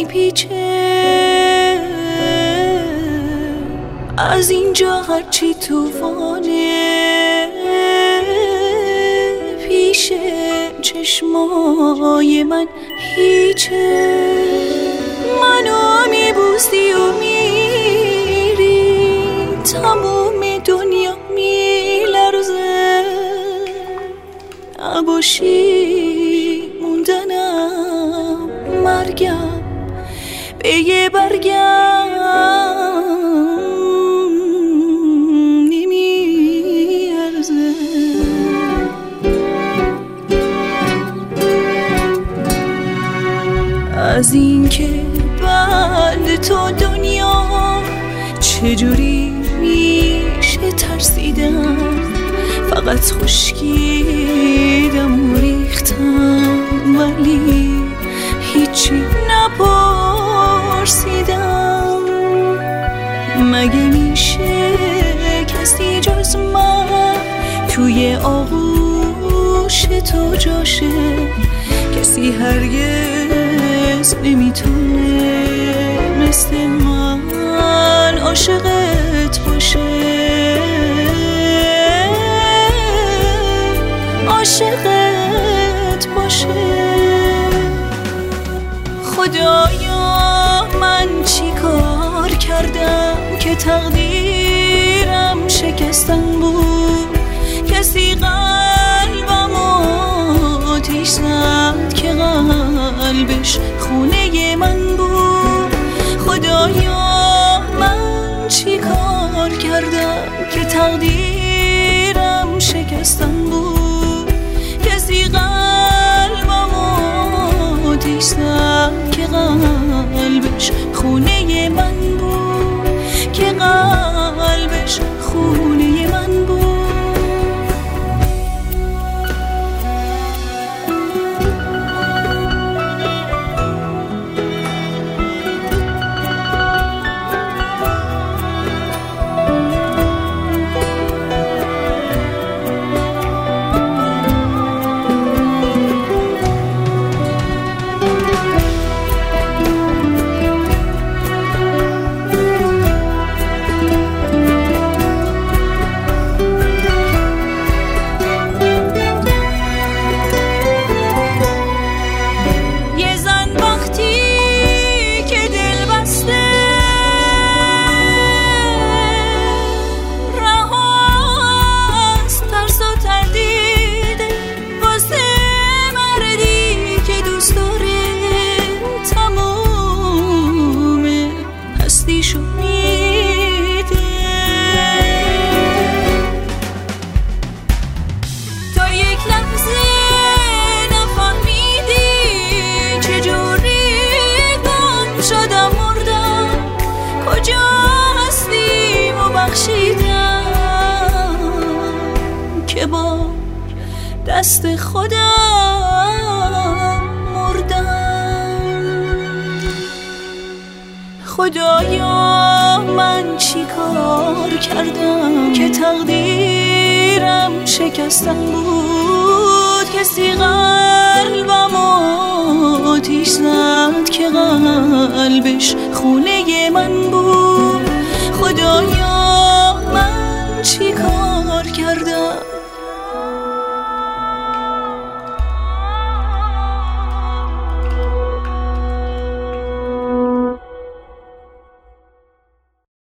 میپیچه، از اینجا هرچی توفانه پیش چشمای من هیچه. منو میبوسی و میری، تموم دنیا میلرزه، نباشی موندنم مرگم به یه برگم نمیارزه. از این که بعد تو دنیا چجوری میشه ترسیدم، فقط خشکیدم و ریختم ولی هیچی نپرسیدم. مگه میشه کسی جز من توی آغوش تو جاشه؟ کسی هرگز نمیتونه مثل من عاشقت باشه، عاشقت باشه. خدایا من چی کار کردم که تقدیرم شکستن بود؟ کسی قلبمو آتیش زد که قلبش خونه من بود. خدایا من چی کار کردم که تقدیرم شکستن بود؟ کسی قلبمو آتیش زد که قلبش خونه من بود، که قلبش خونه من بود. که با دست خودم مردم. خدایا من چی کار کردم که تقدیرم شکستن بود؟ کسی قلبمو آتیش زد که قلبش خونه من بود. خدایا